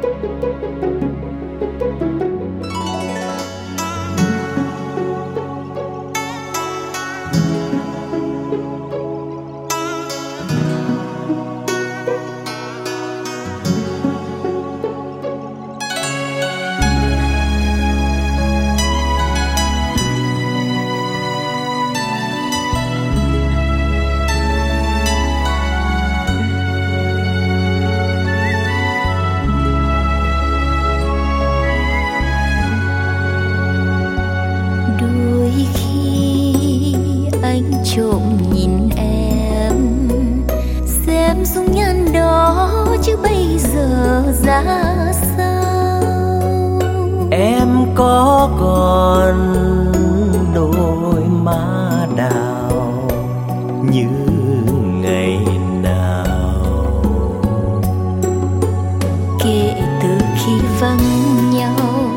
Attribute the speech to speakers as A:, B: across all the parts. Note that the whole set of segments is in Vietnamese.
A: trộm nhìn em xem dung nhan đó chứ bây giờ ra sao.
B: Em có còn đôi má đào như ngày nào?
A: Kể từ khi vắng nhau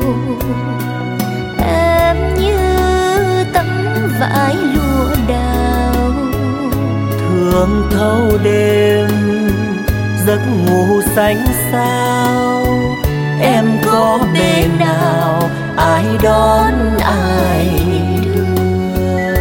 A: em như tấm vải lụa đào,
B: thương thâu đêm giấc ngủ xanh sao. Em có bên nào ai đón ai đưa?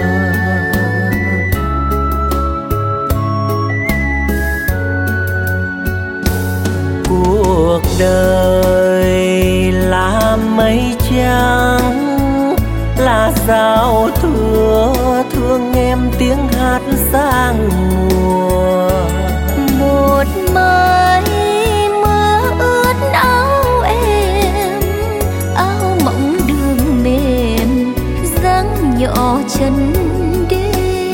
B: Cuộc đời là mây trắng, là giao thừa thương em tiếng hát sang mùa.
A: Một mai mưa ướt áo em, áo mỏng đường mềm dáng nhỏ chân đêm.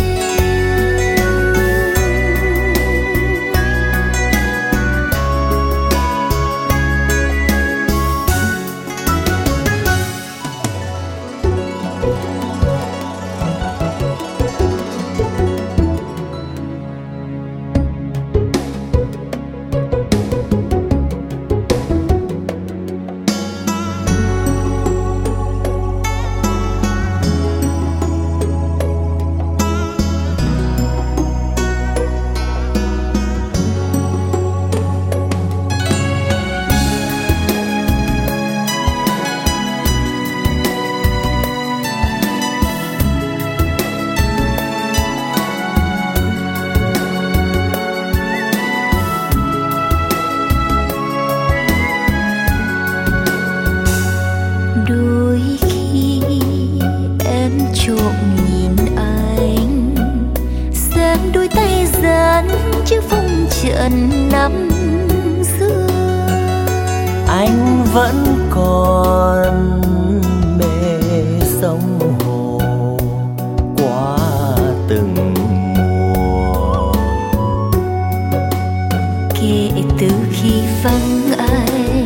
A: Đôi khi em trộm nhìn anh xem đôi tay dán chiếc phong trần năm xưa.
B: Anh vẫn còn mê sông hồ qua từng mùa.
A: Kể từ khi vắng anh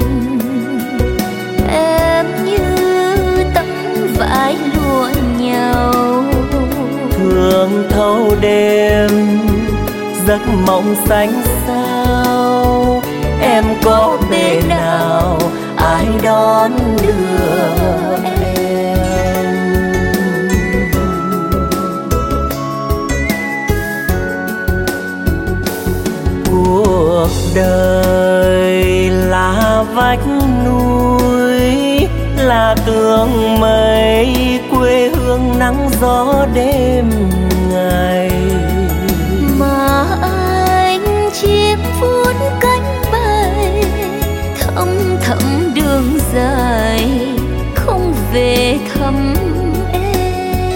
A: em như tấm vải lụa nhau,
B: thương thâu đêm giấc mộng xanh sao. Em có bên nào ai đón đưa em? Cuộc đời là vách núi, là tường mây quê hương nắng gió đêm ngày.
A: Mà anh chim vuốt cánh bay thăm thẳm đường dài không về thăm em.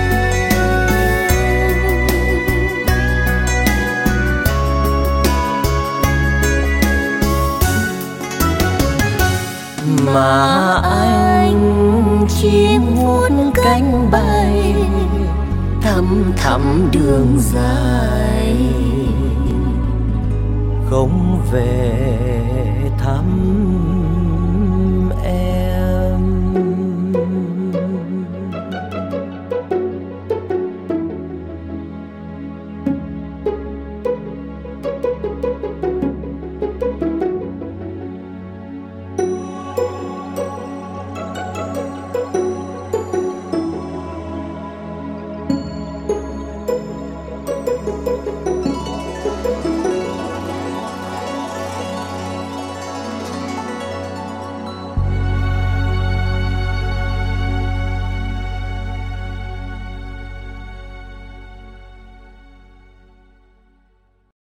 B: Mà anh chim vuốt cánh bay thăm thẳm đường dài không về thăm